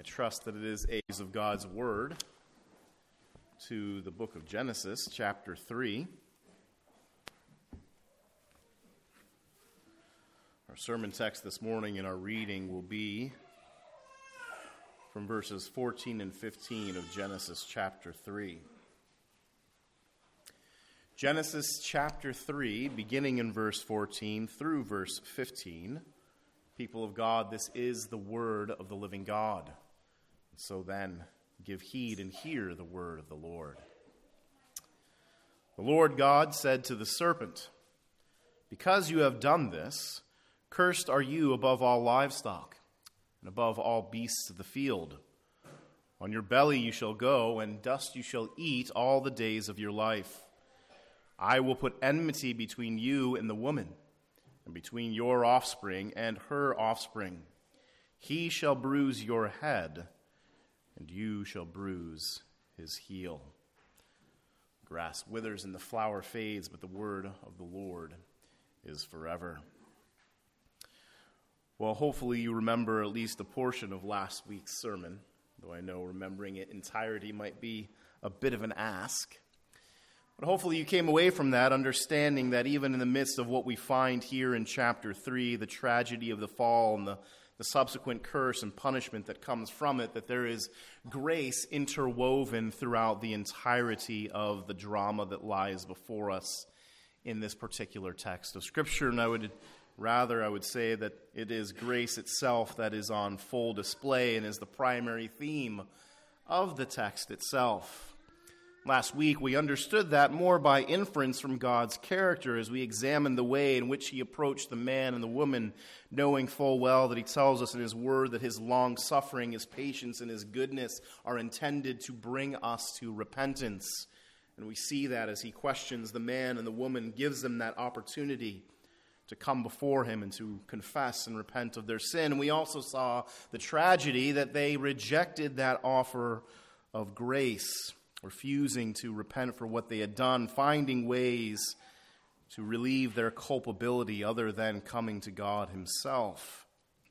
trust that it is a use of God's Word to the book of Genesis, chapter 3. Our sermon text this morning in our reading will be from verses 14 and 15 of Genesis chapter 3. Genesis chapter 3, beginning in verse 14 through verse 15. People of God, this is the word of the living God. So then, give heed and hear the word of the Lord. The Lord God said to the serpent, "Because you have done this, cursed are you above all livestock, and above all beasts of the field. On your belly you shall go, and dust you shall eat all the days of your life. I will put enmity between you and the woman, and between your offspring and her offspring. He shall bruise your head, and you shall bruise his heel." The grass withers and the flower fades, but the word of the Lord is forever. Well, hopefully you remember at least a portion of last week's sermon, though I know remembering it entirety might be a bit of an ask. But hopefully you came away from that understanding that even in the midst of what we find here in chapter 3, the tragedy of the fall and the subsequent curse and punishment that comes from it, that there is grace interwoven throughout the entirety of the drama that lies before us in this particular text of Scripture. And I would say that it is grace itself that is on full display and is the primary theme of the text itself. Last week, we understood that more by inference from God's character as we examined the way in which he approached the man and the woman, knowing full well that he tells us in his word that his long-suffering, his patience, and his goodness are intended to bring us to repentance. And we see that as he questions the man and the woman, gives them that opportunity to come before him and to confess and repent of their sin. And we also saw the tragedy that they rejected that offer of grace, refusing to repent for what they had done, finding ways to relieve their culpability other than coming to God himself.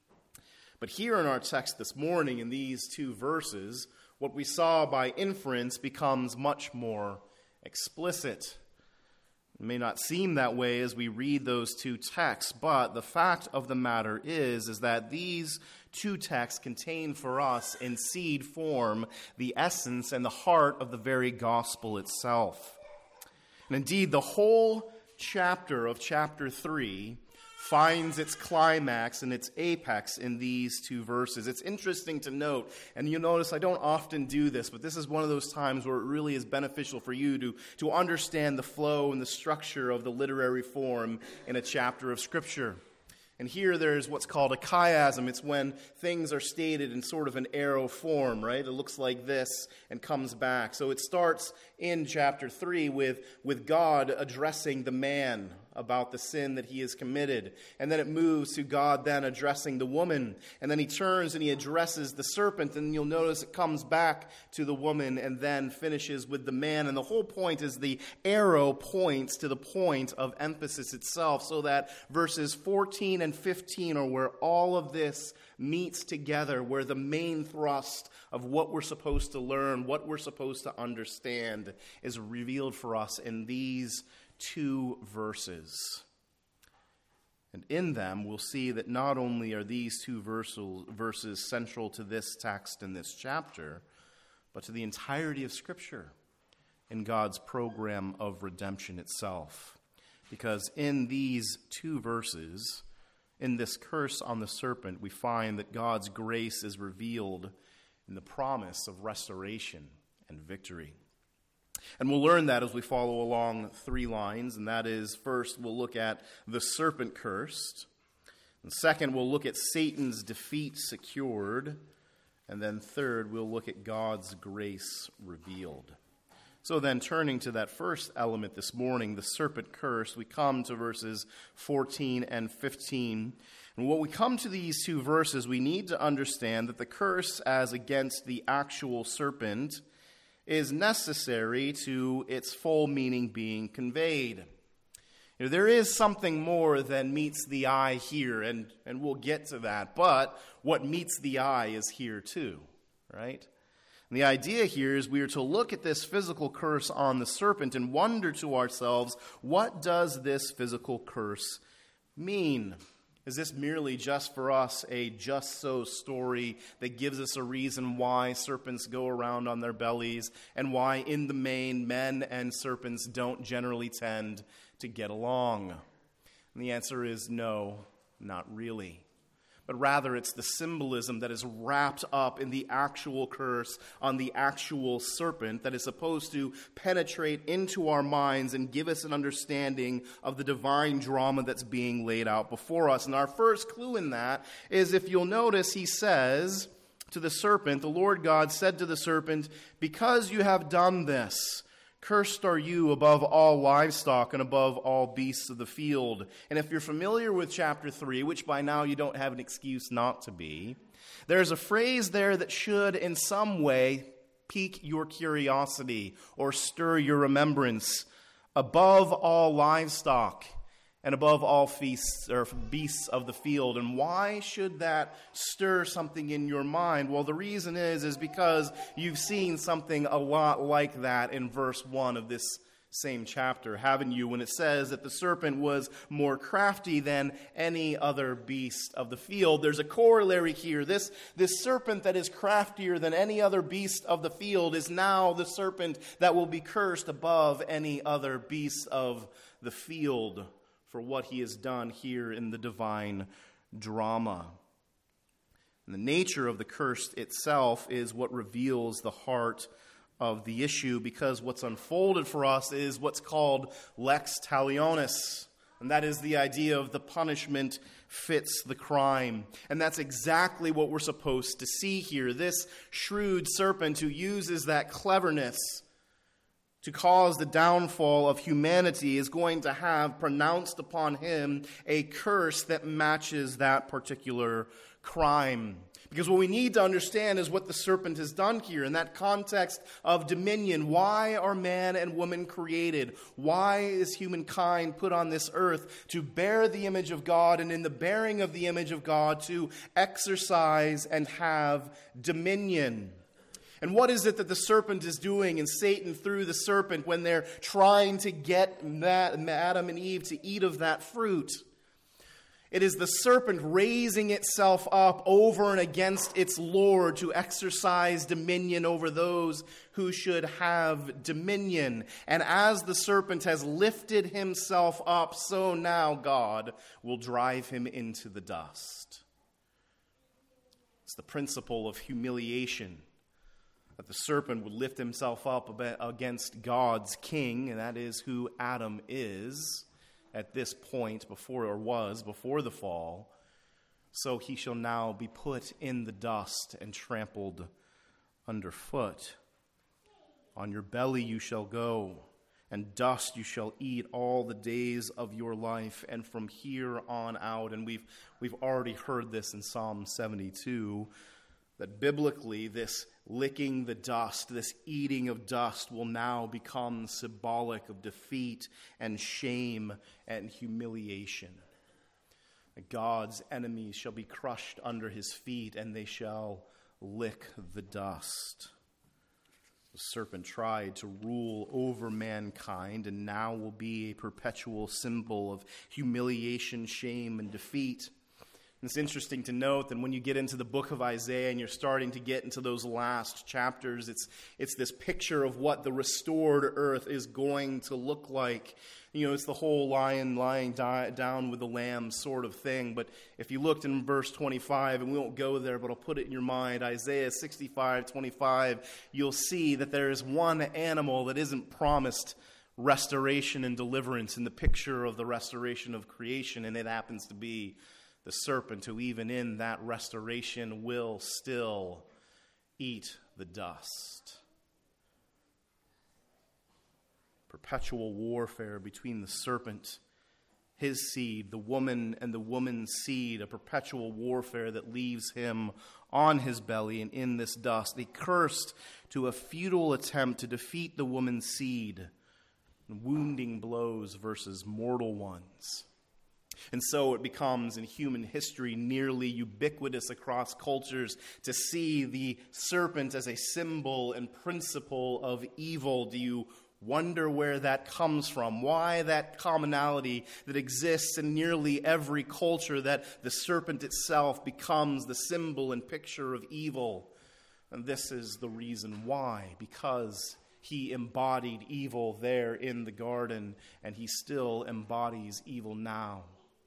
But here in our text this morning, in these two verses, what we saw by inference becomes much more explicit. It may not seem that way as we read those two texts, but the fact of the matter is that these two texts contain for us in seed form the essence and the heart of the very gospel itself. And indeed, the whole chapter of chapter 3 finds its climax and its apex in these two verses. It's interesting to note, and you'll notice I don't often do this, but this is one of those times where it really is beneficial for you to understand the flow and the structure of the literary form in a chapter of Scripture. And here there's what's called a chiasm. It's when things are stated in sort of an arrow form, right? It looks like this and comes back. So it starts in chapter 3 with God addressing the man about the sin that he has committed. And then it moves to God then addressing the woman. And then he turns and he addresses the serpent. And you'll notice it comes back to the woman and then finishes with the man. And the whole point is the arrow points to the point of emphasis itself, so that verses 14 and 15 are where all of this meets together, where the main thrust of what we're supposed to learn, what we're supposed to understand, is revealed for us in these two verses. And in them, we'll see that not only are these two verses central to this text and this chapter, but to the entirety of Scripture in God's program of redemption itself. Because in these two verses, in this curse on the serpent, we find that God's grace is revealed in the promise of restoration and victory. And we'll learn that as we follow along three lines, and that is, first, we'll look at the serpent cursed. And second, we'll look at Satan's defeat secured. And then third, we'll look at God's grace revealed. So then, turning to that first element this morning, the serpent curse, we come to verses 14 and 15. And when we come to these two verses, we need to understand that the curse as against the actual serpent is necessary to its full meaning being conveyed. There is something more than meets the eye here, and we'll get to that. But what meets the eye is here too. right? And the idea here is we are to look at this physical curse on the serpent and wonder to ourselves, what does this physical curse mean? Is this merely just for us a just so story that gives us a reason why serpents go around on their bellies and why in the main men and serpents don't generally tend to get along? And the answer is no, not really. But rather it's the symbolism that is wrapped up in the actual curse on the actual serpent that is supposed to penetrate into our minds and give us an understanding of the divine drama that's being laid out before us. And our first clue in that is, if you'll notice, he says to the serpent, the Lord God said to the serpent, "Because you have done this, cursed are you above all livestock and above all beasts of the field." And if you're familiar with chapter 3, which by now you don't have an excuse not to be, there's a phrase there that should in some way pique your curiosity or stir your remembrance. Above all livestock and above all feasts or beasts of the field. And why should that stir something in your mind? Well, the reason is because you've seen something a lot like that in verse 1 of this same chapter, haven't you? When it says that the serpent was more crafty than any other beast of the field. There's a corollary here. This serpent that is craftier than any other beast of the field is now the serpent that will be cursed above any other beast of the field, for what he has done here in the divine drama. And the nature of the curse itself is what reveals the heart of the issue, because what's unfolded for us is what's called lex talionis. And that is the idea of the punishment fits the crime. And that's exactly what we're supposed to see here. This shrewd serpent who uses that cleverness to cause the downfall of humanity is going to have pronounced upon him a curse that matches that particular crime. Because what we need to understand is what the serpent has done here in that context of dominion. Why are man and woman created? Why is humankind put on this earth? To bear the image of God, and in the bearing of the image of God, to exercise and have dominion. And what is it that the serpent is doing, and Satan through the serpent, when they're trying to get Adam and Eve to eat of that fruit? It is the serpent raising itself up over and against its Lord to exercise dominion over those who should have dominion. And as the serpent has lifted himself up, so now God will drive him into the dust. It's the principle of humiliation, that the serpent would lift himself up against God's king, and that is who Adam is at this point before the fall. So he shall now be put in the dust and trampled underfoot. On your belly you shall go, and dust you shall eat all the days of your life, and from here on out. And we've already heard this in Psalm 72, that biblically this licking the dust, this eating of dust, will now become symbolic of defeat and shame and humiliation. God's enemies shall be crushed under his feet, and they shall lick the dust. The serpent tried to rule over mankind, and now will be a perpetual symbol of humiliation, shame, and defeat. It's interesting to note that when you get into the book of Isaiah and you're starting to get into those last chapters, it's this picture of what the restored earth is going to look like. You know, it's the whole lion lying down with the lamb sort of thing. But if you looked in verse 25, and we won't go there, but I'll put it in your mind, Isaiah 65:25, you'll see that there is one animal that isn't promised restoration and deliverance in the picture of the restoration of creation, and it happens to be the serpent, who even in that restoration will still eat the dust. Perpetual warfare between the serpent, his seed, the woman, and the woman's seed, a perpetual warfare that leaves him on his belly and in this dust, a cursed to a futile attempt to defeat the woman's seed, wounding blows versus mortal ones. And so it becomes in human history nearly ubiquitous across cultures to see the serpent as a symbol and principle of evil. Do you wonder where that comes from? Why that commonality that exists in nearly every culture, that the serpent itself becomes the symbol and picture of evil? And this is the reason why. Because he embodied evil there in the garden, and he still embodies evil now.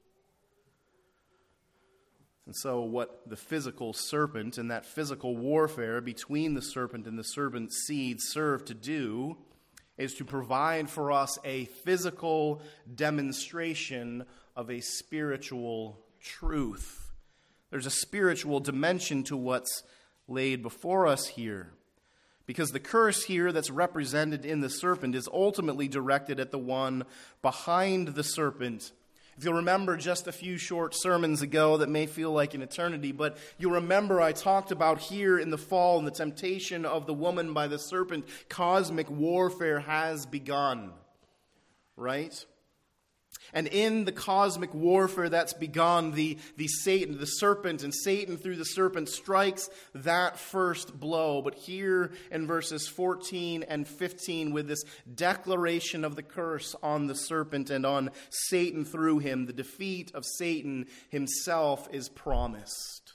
And so what the physical serpent and that physical warfare between the serpent and the serpent's seed serve to do is to provide for us a physical demonstration of a spiritual truth. There's a spiritual dimension to what's laid before us here. Because the curse here that's represented in the serpent is ultimately directed at the one behind the serpent. If you'll remember just a few short sermons ago that may feel like an eternity, but you'll remember I talked about here in the fall and the temptation of the woman by the serpent, cosmic warfare has begun, right? And in the cosmic warfare that's begun, the serpent, and Satan through the serpent strikes that first blow. But here in verses 14 and 15, with this declaration of the curse on the serpent and on Satan through him, the defeat of Satan himself is promised.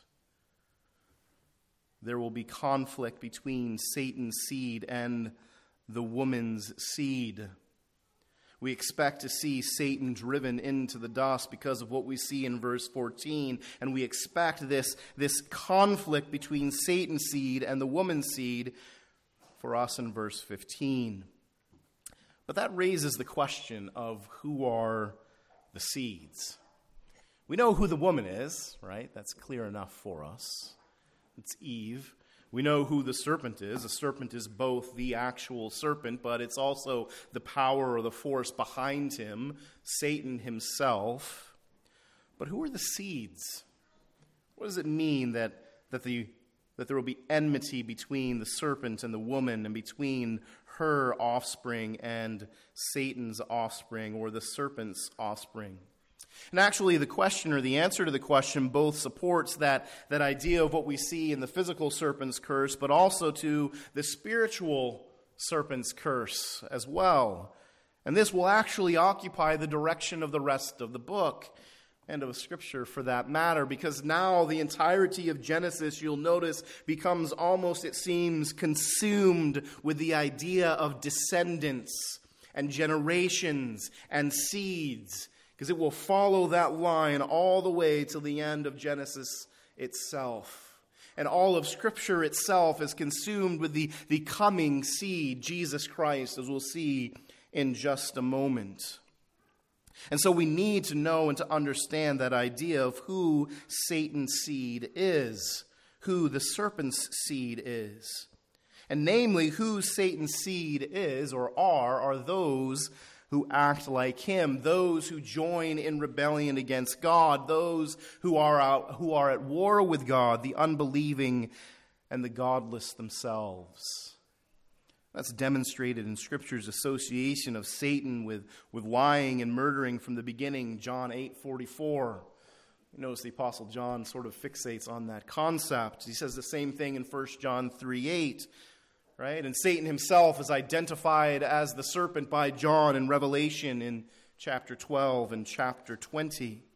There will be conflict between Satan's seed and the woman's seed. We expect to see Satan driven into the dust because of what we see in verse 14. And we expect this conflict between Satan's seed and the woman's seed for us in verse 15. But that raises the question of who are the seeds. We know who the woman is, right? That's clear enough for us. It's Eve. We know who the serpent is. The serpent is both the actual serpent, but it's also the power or the force behind him, Satan himself. But who are the seeds? What does it mean that there will be enmity between the serpent and the woman, and between her offspring and Satan's offspring, or the serpent's offspring? And actually, the question or the answer to the question both supports that idea of what we see in the physical serpent's curse, but also to the spiritual serpent's curse as well. And this will actually occupy the direction of the rest of the book, and of Scripture for that matter, because now the entirety of Genesis, you'll notice, becomes almost, it seems, consumed with the idea of descendants and generations and seeds, because it will follow that line all the way to the end of Genesis itself. And all of Scripture itself is consumed with the coming seed, Jesus Christ, as we'll see in just a moment. And so we need to know and to understand that idea of who Satan's seed is, who the serpent's seed is. And namely, who Satan's seed is or are those who act like him, those who join in rebellion against God, those who are at war with God, the unbelieving and the godless themselves. That's demonstrated in Scripture's association of Satan with lying and murdering from the beginning, John 8:44. Notice the Apostle John sort of fixates on that concept. He says the same thing in 1 John 3:8. Right? And Satan himself is identified as the serpent by John in Revelation in chapter 12 and chapter 20.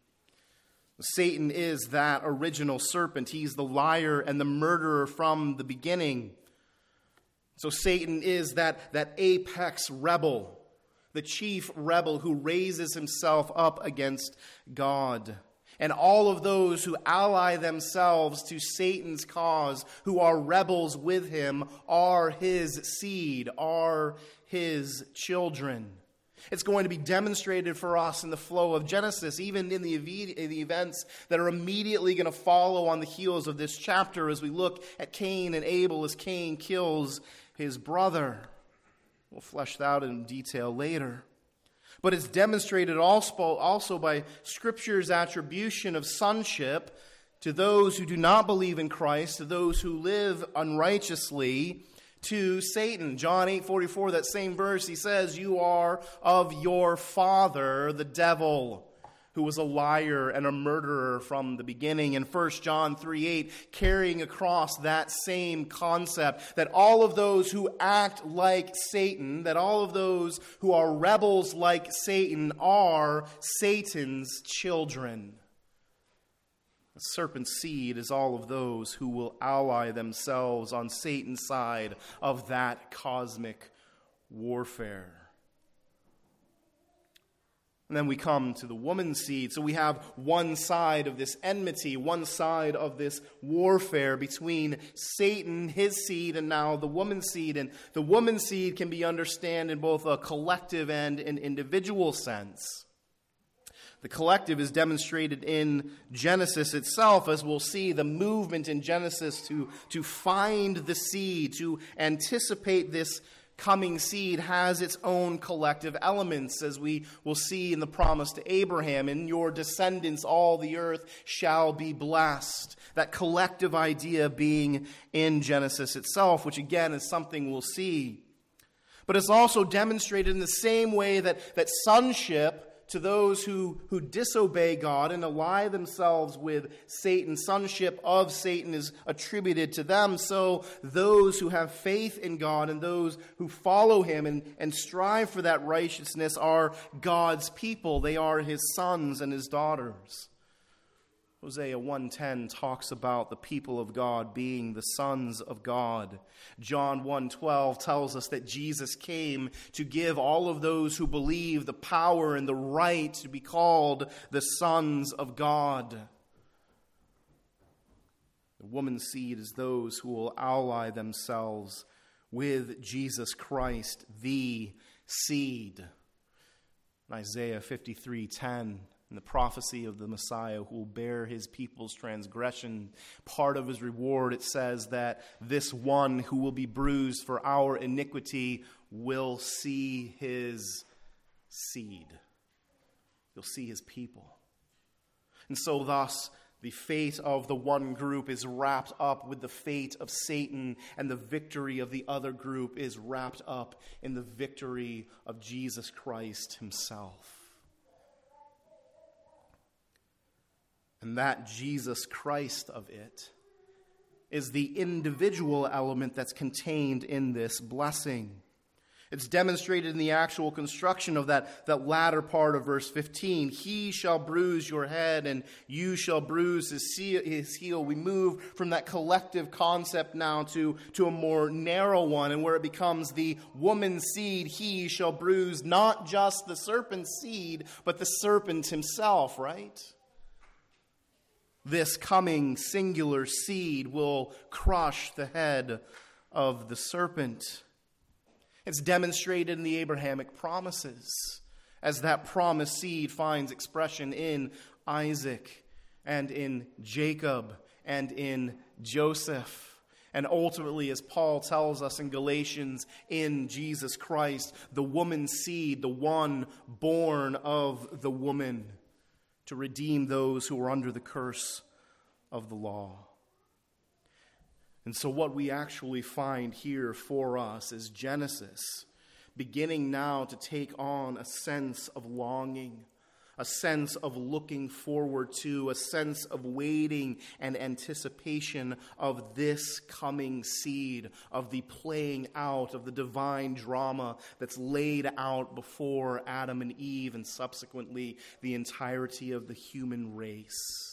Satan is that original serpent. He's the liar and the murderer from the beginning. So Satan is that apex rebel, the chief rebel who raises himself up against God. And all of those who ally themselves to Satan's cause, who are rebels with him, are his seed, are his children. It's going to be demonstrated for us in the flow of Genesis, even in the events that are immediately going to follow on the heels of this chapter as we look at Cain and Abel as Cain kills his brother. We'll flesh that out in detail later. But it's demonstrated also by Scripture's attribution of sonship to those who do not believe in Christ, to those who live unrighteously, to Satan. John 8:44, that same verse, he says, "You are of your father, the devil, who was a liar and a murderer from the beginning. And 1 John 3:8, carrying across that same concept, that all of those who act like Satan, that all of those who are rebels like Satan are Satan's children. The serpent's seed is all of those who will ally themselves on Satan's side of that cosmic warfare. And then we come to the woman's seed. So we have one side of this enmity, one side of this warfare between Satan, his seed, and now the woman's seed. And the woman's seed can be understood in both a collective and an individual sense. The collective is demonstrated in Genesis itself, as we'll see the movement in Genesis to find the seed, to anticipate this coming seed has its own collective elements, as we will see in the promise to Abraham, in your descendants all the earth shall be blessed. That collective idea being in Genesis itself, which again is something we'll see. But it's also demonstrated in the same way that sonship to those who disobey God and ally themselves with Satan, sonship of Satan is attributed to them. So those who have faith in God and those who follow him and strive for that righteousness are God's people. They are his sons and his daughters. Hosea 1:10 talks about the people of God being the sons of God. John 1:12 tells us that Jesus came to give all of those who believe the power and the right to be called the sons of God. The woman's seed is those who will ally themselves with Jesus Christ, the seed. In Isaiah 53:10, in the prophecy of the Messiah who will bear his people's transgression, part of his reward, it says that this one who will be bruised for our iniquity will see his seed. You'll see his people. And so thus, the fate of the one group is wrapped up with the fate of Satan, and the victory of the other group is wrapped up in the victory of Jesus Christ himself. And that Jesus Christ of it is the individual element that's contained in this blessing. It's demonstrated in the actual construction of that latter part of verse 15. He shall bruise your head and you shall bruise his heel. We move from that collective concept now to a more narrow one, and where it becomes the woman's seed. He shall bruise not just the serpent's seed, but the serpent himself, right? This coming singular seed will crush the head of the serpent. It's demonstrated in the Abrahamic promises, as that promised seed finds expression in Isaac and in Jacob and in Joseph. And ultimately, as Paul tells us in Galatians, in Jesus Christ, the woman's seed, the one born of the woman, to redeem those who are under the curse of the law. And so what we actually find here for us is Genesis beginning now to take on a sense of longing, a sense of looking forward to, a sense of waiting and anticipation of this coming seed, of the playing out of the divine drama that's laid out before Adam and Eve and subsequently the entirety of the human race.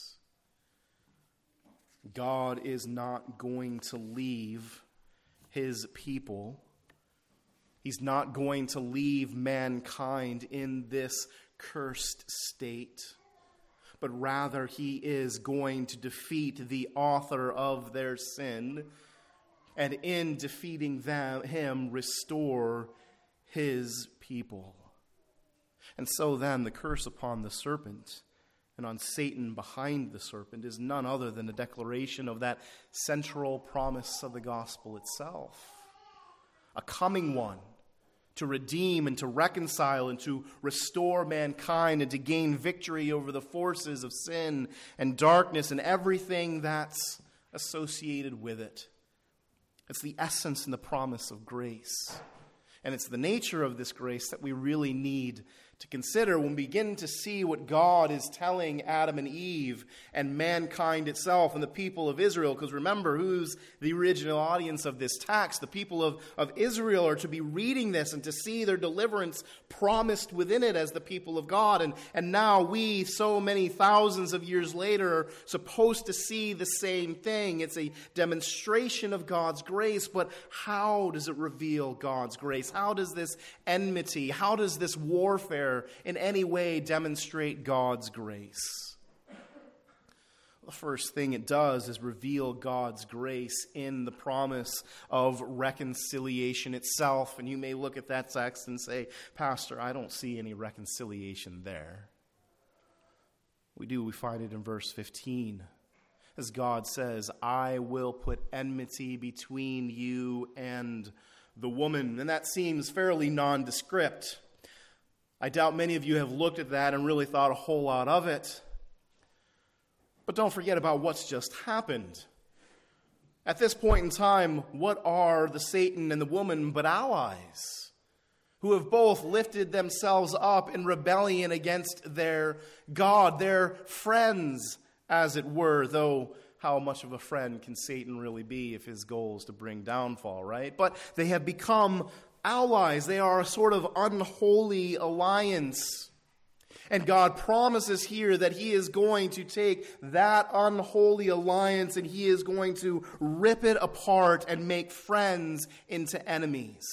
God is not going to leave his people. He's not going to leave mankind in this cursed state, but rather he is going to defeat the author of their sin, and in defeating him, restore his people. And so then the curse upon the serpent and on Satan behind the serpent is none other than a declaration of that central promise of the gospel itself. A coming one to redeem and to reconcile and to restore mankind and to gain victory over the forces of sin and darkness and everything that's associated with it. It's the essence and the promise of grace. And it's the nature of this grace that we really need to consider when we begin to see what God is telling Adam and Eve and mankind itself and the people of Israel. Because remember, who's the original audience of this text? The people of Israel are to be reading this and to see their deliverance promised within it as the people of God. And now we, so many thousands of years later, are supposed to see the same thing. It's a demonstration of God's grace, but how does it reveal God's grace? How does this enmity, how does this warfare in any way demonstrate God's grace? The first thing it does is reveal God's grace in the promise of reconciliation itself. And you may look at that text and say, Pastor, I don't see any reconciliation there. We find it in verse 15. As God says, I will put enmity between you and the woman. And that seems fairly nondescript. I doubt many of you have looked at that and really thought a whole lot of it. But don't forget about what's just happened. At this point in time, what are the Satan and the woman but allies who have both lifted themselves up in rebellion against their God, their friends, as it were, though how much of a friend can Satan really be if his goal is to bring downfall, right? But they have become allies. They are a sort of unholy alliance. And God promises here that he is going to take that unholy alliance and he is going to rip it apart and make friends into enemies.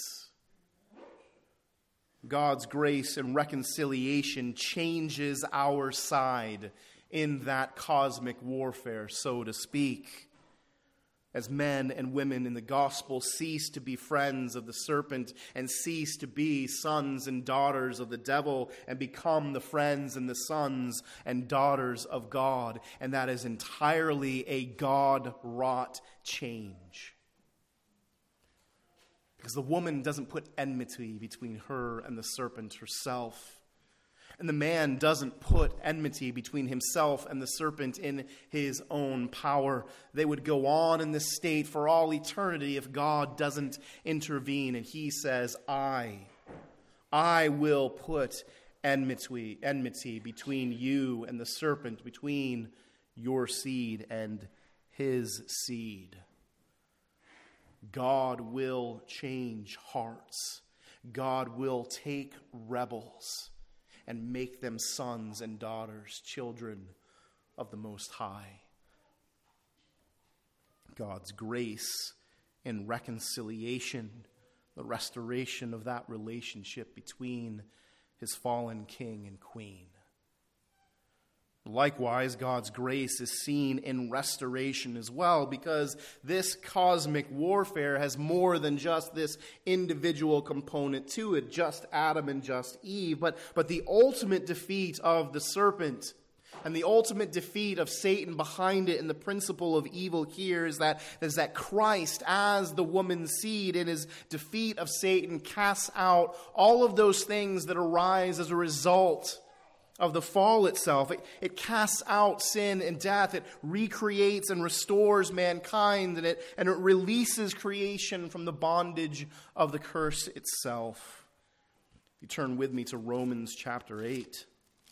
God's grace and reconciliation changes our side in that cosmic warfare, so to speak. As men and women in the gospel cease to be friends of the serpent and cease to be sons and daughters of the devil and become the friends and the sons and daughters of God. And that is entirely a God-wrought change. Because the woman doesn't put enmity between her and the serpent herself. And the man doesn't put enmity between himself and the serpent in his own power. They would go on in this state for all eternity if God doesn't intervene. And he says, I will put enmity between you and the serpent, between your seed and his seed. God will change hearts. God will take rebels and make them sons and daughters, children of the Most High. God's grace and reconciliation, the restoration of that relationship between his fallen king and queen. Likewise, God's grace is seen in restoration as well, because this cosmic warfare has more than just this individual component to it, just Adam and just Eve, but the ultimate defeat of the serpent and the ultimate defeat of Satan behind it, and the principle of evil here is that Christ, as the woman's seed, in his defeat of Satan, casts out all of those things that arise as a result of the fall itself. It casts out sin and death. It recreates and restores mankind, and it releases creation from the bondage of the curse itself. If you turn with me to Romans chapter 8.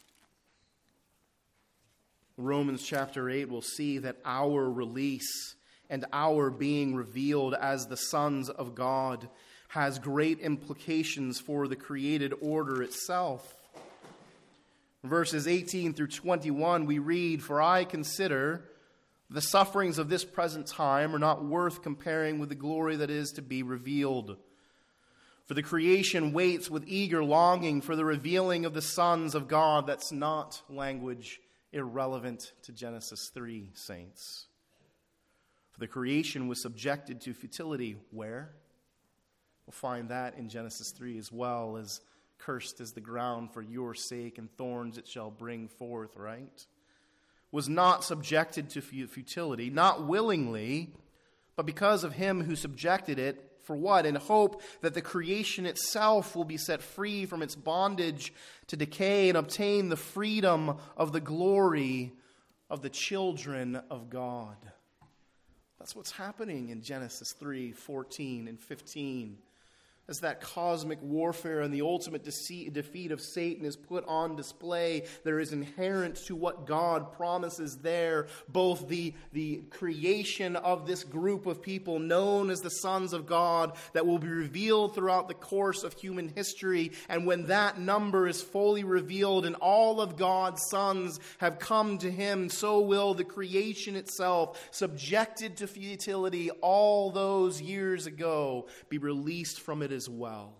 Romans chapter 8 will see that our release and our being revealed as the sons of God has great implications for the created order itself. Verses 18 through 21, we read, "For I consider the sufferings of this present time are not worth comparing with the glory that is to be revealed. For the creation waits with eager longing for the revealing of the sons of God." That's not language irrelevant to Genesis 3, saints. For the creation was subjected to futility. Where? We'll find that in Genesis 3 as well, as cursed is the ground for your sake, and thorns it shall bring forth, right? Was not subjected to futility, not willingly, but because of him who subjected it. For what? In hope that the creation itself will be set free from its bondage to decay and obtain the freedom of the glory of the children of God. That's what's happening in Genesis 3, 14 and 15. as that cosmic warfare and the ultimate defeat of Satan is put on display, there is inherent to what God promises there both the creation of this group of people known as the sons of God that will be revealed throughout the course of human history. And when that number is fully revealed and all of God's sons have come to him, so will the creation itself, subjected to futility all those years ago, be released from it as well.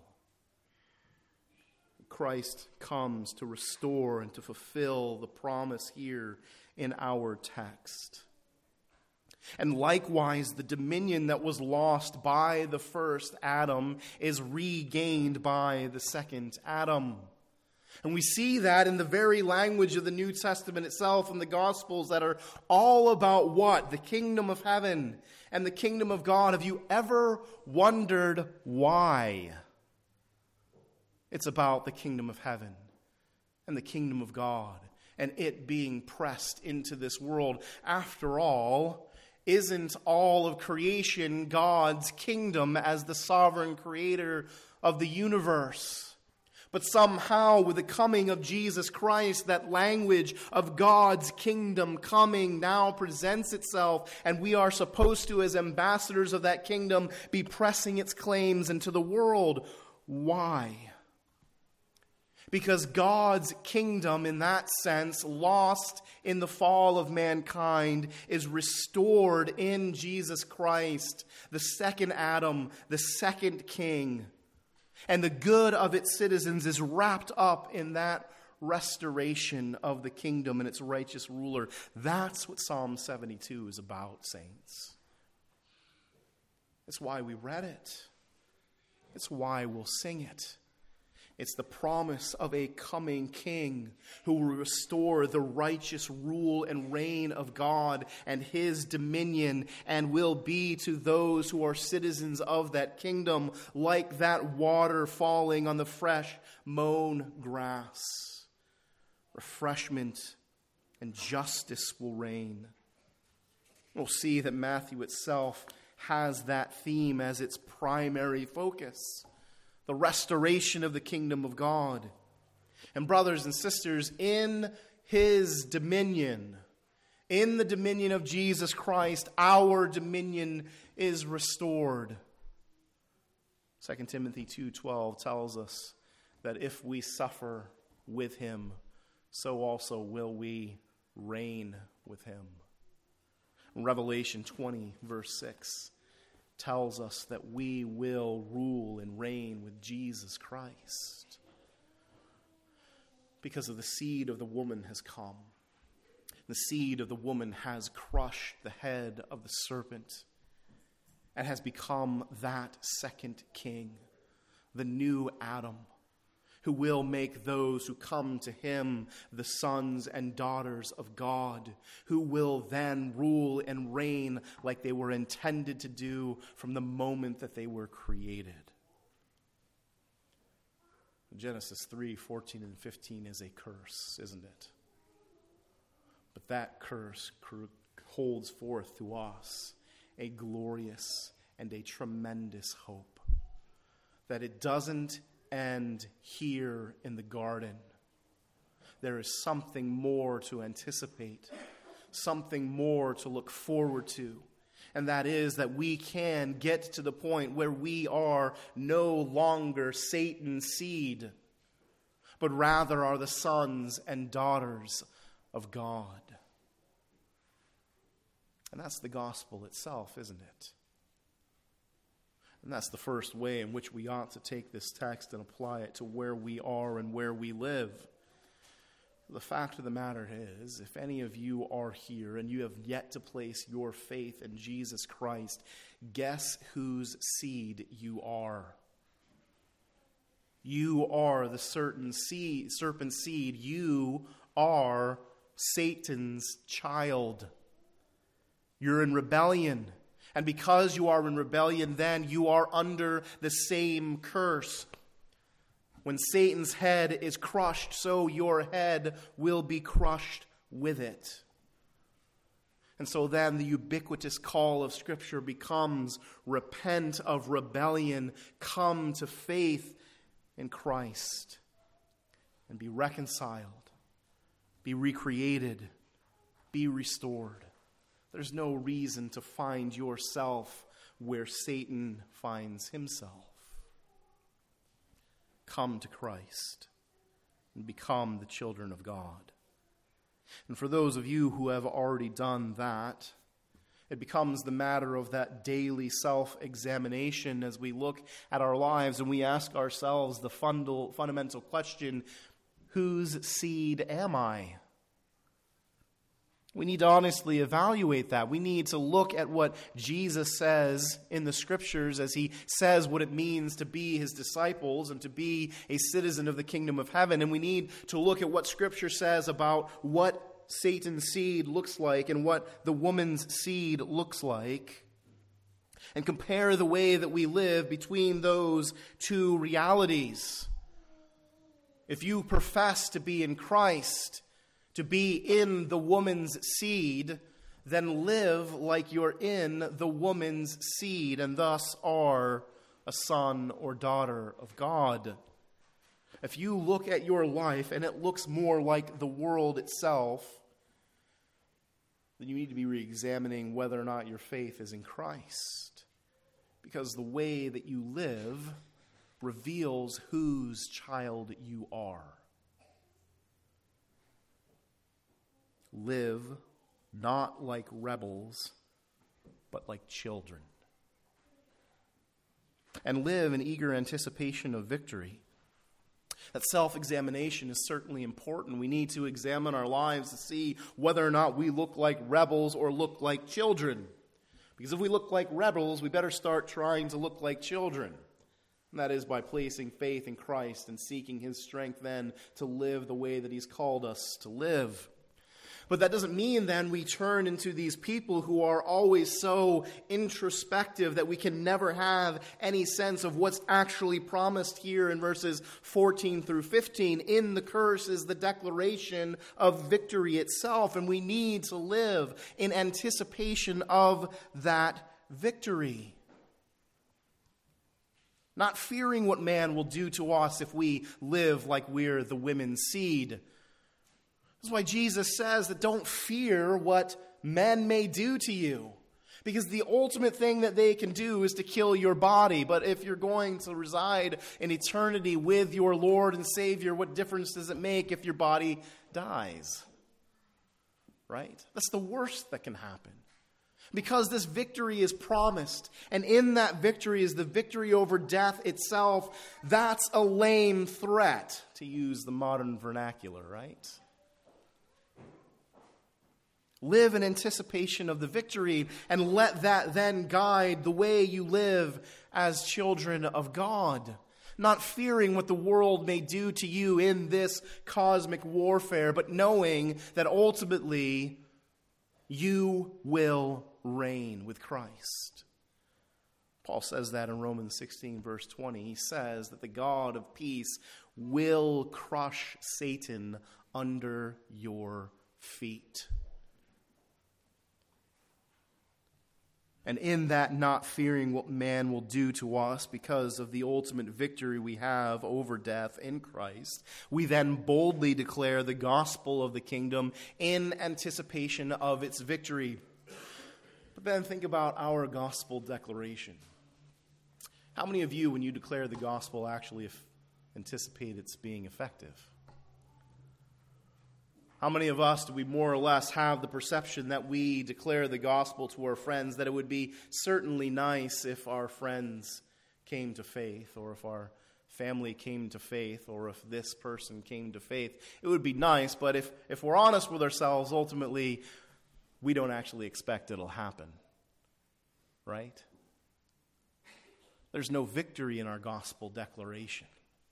Christ comes to restore and to fulfill the promise here in our text. And likewise, the dominion that was lost by the first Adam is regained by the second Adam. And we see that in the very language of the New Testament itself and the Gospels that are all about what? The kingdom of heaven and the kingdom of God. Have you ever wondered why? It's about the kingdom of heaven and the kingdom of God and it being pressed into this world. After all, isn't all of creation God's kingdom as the sovereign creator of the universe? But somehow, with the coming of Jesus Christ, that language of God's kingdom coming now presents itself, and we are supposed to, as ambassadors of that kingdom, be pressing its claims into the world. Why? Because God's kingdom, in that sense, lost in the fall of mankind, is restored in Jesus Christ, the second Adam, the second king. And the good of its citizens is wrapped up in that restoration of the kingdom and its righteous ruler. That's what Psalm 72 is about, saints. It's why we read it. It's why we'll sing it. It's the promise of a coming king who will restore the righteous rule and reign of God and his dominion, and will be to those who are citizens of that kingdom like that water falling on the fresh mown grass. Refreshment and justice will reign. We'll see that Matthew itself has that theme as its primary focus. The restoration of the kingdom of God. And brothers and sisters, in his dominion, in the dominion of Jesus Christ, our dominion is restored. 2 Timothy 2:12 tells us that if we suffer with him, so also will we reign with him. Revelation 20, verse 6 tells us that we will rule and reign with Jesus Christ. Because of the seed of the woman has come. The seed of the woman has crushed the head of the serpent and has become that second king, the new Adam, who will make those who come to him the sons and daughters of God, who will then rule and reign like they were intended to do from the moment that they were created. Genesis 3:14 and 15 is a curse, isn't it? But that curse holds forth to us a glorious and a tremendous hope. That it doesn't end here in the garden. There is something more to anticipate, something more to look forward to, and that is that we can get to the point where we are no longer Satan's seed, but rather are the sons and daughters of God. And that's the gospel itself, isn't it? And that's the first way in which we ought to take this text and apply it to where we are and where we live. The fact of the matter is, if any of you are here and you have yet to place your faith in Jesus Christ, guess whose seed you are? You are the serpent seed. You are Satan's child. You're in rebellion. And because you are in rebellion, then you are under the same curse. When Satan's head is crushed, so your head will be crushed with it. And so then the ubiquitous call of Scripture becomes repent of rebellion, come to faith in Christ, and be reconciled, be recreated, be restored. There's no reason to find yourself where Satan finds himself. Come to Christ and become the children of God. And for those of you who have already done that, it becomes the matter of that daily self-examination as we look at our lives and we ask ourselves the fundamental question, whose seed am I? We need to honestly evaluate that. We need to look at what Jesus says in the Scriptures as he says what it means to be his disciples and to be a citizen of the kingdom of heaven. And we need to look at what Scripture says about what Satan's seed looks like and what the woman's seed looks like, and compare the way that we live between those two realities. If you profess to be in Christ, to be in the woman's seed, then live like you're in the woman's seed and thus are a son or daughter of God. If you look at your life and it looks more like the world itself, then you need to be re-examining whether or not your faith is in Christ. Because the way that you live reveals whose child you are. Live not like rebels, but like children. And live in eager anticipation of victory. That self-examination is certainly important. We need to examine our lives to see whether or not we look like rebels or look like children. Because if we look like rebels, we better start trying to look like children. And that is by placing faith in Christ and seeking his strength then to live the way that he's called us to live. But that doesn't mean then we turn into these people who are always so introspective that we can never have any sense of what's actually promised here in verses 14 through 15. In the curse is the declaration of victory itself, and we need to live in anticipation of that victory. Not fearing what man will do to us if we live like we're the women's seed. That's why Jesus says that don't fear what men may do to you. Because the ultimate thing that they can do is to kill your body. But if you're going to reside in eternity with your Lord and Savior, what difference does it make if your body dies? Right? That's the worst that can happen. Because this victory is promised, and in that victory is the victory over death itself. That's a lame threat, to use the modern vernacular, right? Live in anticipation of the victory, and let that then guide the way you live as children of God. Not fearing what the world may do to you in this cosmic warfare, but knowing that ultimately you will reign with Christ. Paul says that in Romans 16, verse 20. He says that the God of peace will crush Satan under your feet. And in that not fearing what man will do to us because of the ultimate victory we have over death in Christ, we then boldly declare the gospel of the kingdom in anticipation of its victory. But then think about our gospel declaration. How many of you, when you declare the gospel, actually anticipate its being effective? How many of us do we more or less have the perception that we declare the gospel to our friends, that it would be certainly nice if our friends came to faith, or if our family came to faith, or if this person came to faith? It would be nice, but if we're honest with ourselves, ultimately, we don't actually expect it'll happen. Right? There's no victory in our gospel declaration.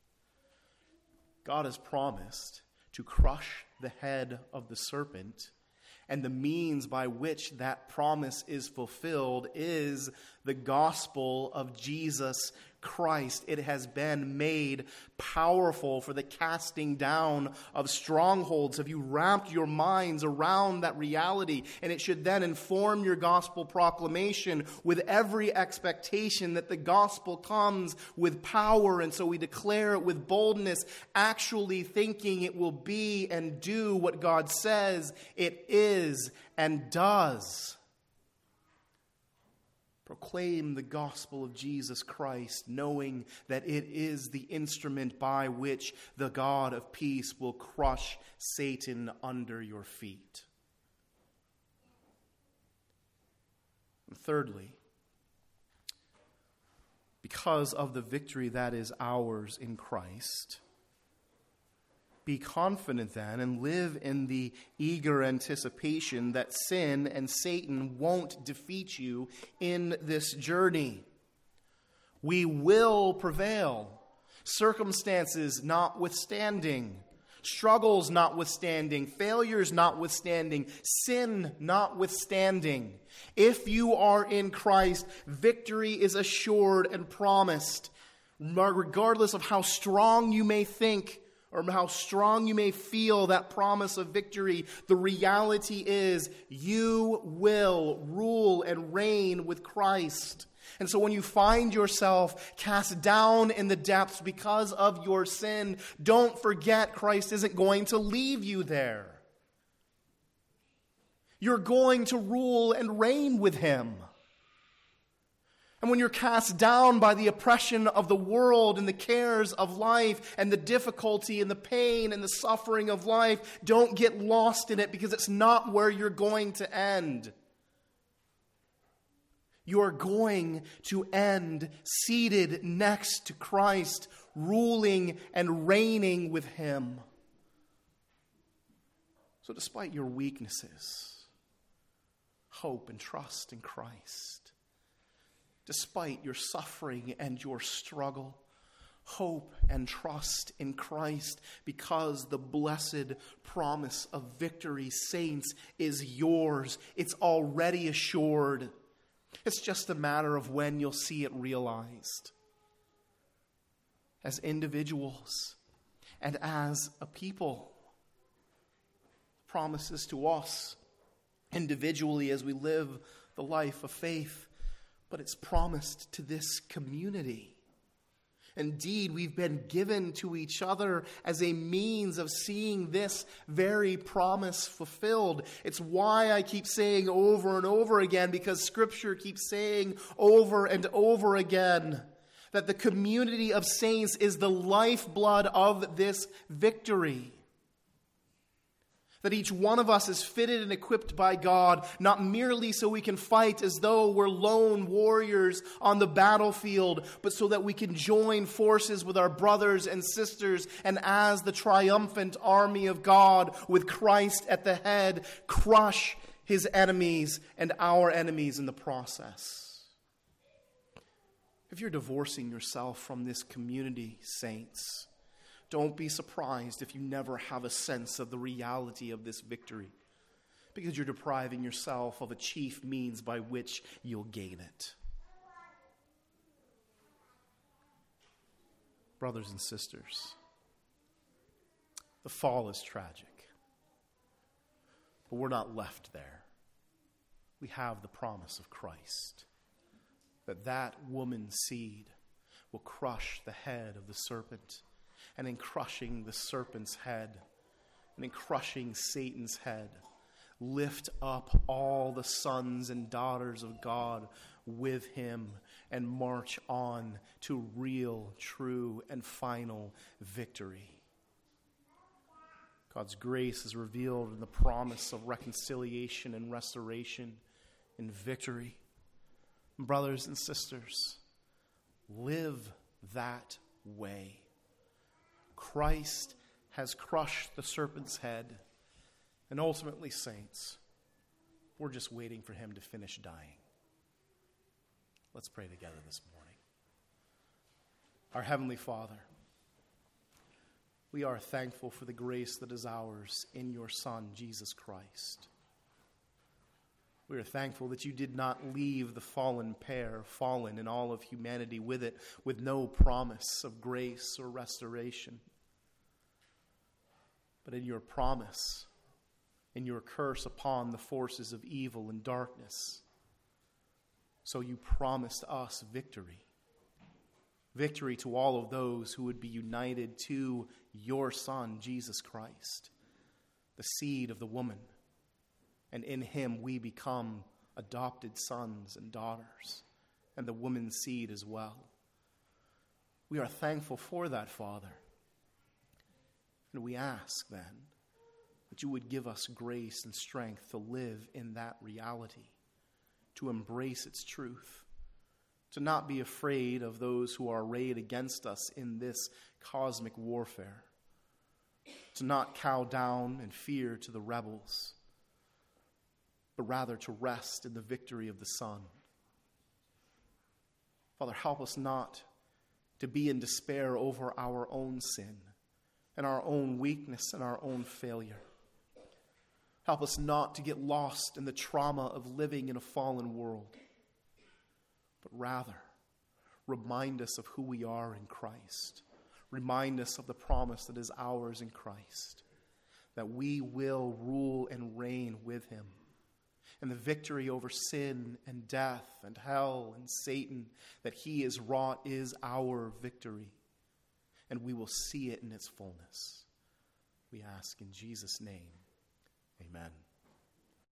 God has promised to crush the head of the serpent, and the means by which that promise is fulfilled is the gospel of Jesus Christ. It has been made powerful for the casting down of strongholds. Have you wrapped your minds around that reality? And it should then inform your gospel proclamation with every expectation that the gospel comes with power. And so we declare it with boldness, actually thinking it will be and do what God says it is and does. Proclaim the gospel of Jesus Christ, knowing that it is the instrument by which the God of peace will crush Satan under your feet. And thirdly, because of the victory that is ours in Christ, be confident then and live in the eager anticipation that sin and Satan won't defeat you in this journey. We will prevail, circumstances notwithstanding, struggles notwithstanding, failures notwithstanding, sin notwithstanding. If you are in Christ, victory is assured and promised, regardless of how strong you may think or how strong you may feel that promise of victory. The reality is you will rule and reign with Christ. And so when you find yourself cast down in the depths because of your sin, don't forget Christ isn't going to leave you there. You're going to rule and reign with him. And when you're cast down by the oppression of the world and the cares of life and the difficulty and the pain and the suffering of life, don't get lost in it, because it's not where you're going to end. You are going to end seated next to Christ, ruling and reigning with him. So despite your weaknesses, hope and trust in Christ. Despite your suffering and your struggle, hope and trust in Christ, because the blessed promise of victory, saints, is yours. It's already assured. It's just a matter of when you'll see it realized. As individuals and as a people, promises to us individually as we live the life of faith, but it's promised to this community. Indeed, we've been given to each other as a means of seeing this very promise fulfilled. It's why I keep saying over and over again, because Scripture keeps saying over and over again that the community of saints is the lifeblood of this victory. That each one of us is fitted and equipped by God, not merely so we can fight as though we're lone warriors on the battlefield, but so that we can join forces with our brothers and sisters, and as the triumphant army of God, with Christ at the head, crush his enemies and our enemies in the process. If you're divorcing yourself from this community, saints, don't be surprised if you never have a sense of the reality of this victory, because you're depriving yourself of a chief means by which you'll gain it. Brothers and sisters, the fall is tragic, but we're not left there. We have the promise of Christ, that woman's seed will crush the head of the serpent. And in crushing the serpent's head, and in crushing Satan's head, lift up all the sons and daughters of God with him and march on to real, true, and final victory. God's grace is revealed in the promise of reconciliation and restoration and victory. Brothers and sisters, live that way. Christ has crushed the serpent's head, and ultimately, saints, we're just waiting for him to finish dying. Let's pray together this morning. Our Heavenly Father, we are thankful for the grace that is ours in your Son, Jesus Christ. We are thankful that you did not leave the fallen pair fallen, and all of humanity with it, with no promise of grace or restoration. But in your promise, in your curse upon the forces of evil and darkness, so you promised us victory. Victory to all of those who would be united to your Son, Jesus Christ, the seed of the woman. And in him we become adopted sons and daughters, and the woman's seed as well. We are thankful for that, Father. And we ask then that you would give us grace and strength to live in that reality, to embrace its truth, to not be afraid of those who are arrayed against us in this cosmic warfare, to not cow down in fear to the rebels, but rather to rest in the victory of the Son. Father, help us not to be in despair over our own sin and our own weakness and our own failure. Help us not to get lost in the trauma of living in a fallen world, but rather remind us of who we are in Christ. Remind us of the promise that is ours in Christ, that we will rule and reign with him. And the victory over sin and death and hell and Satan that he has wrought is our victory. And we will see it in its fullness. We ask in Jesus' name, amen.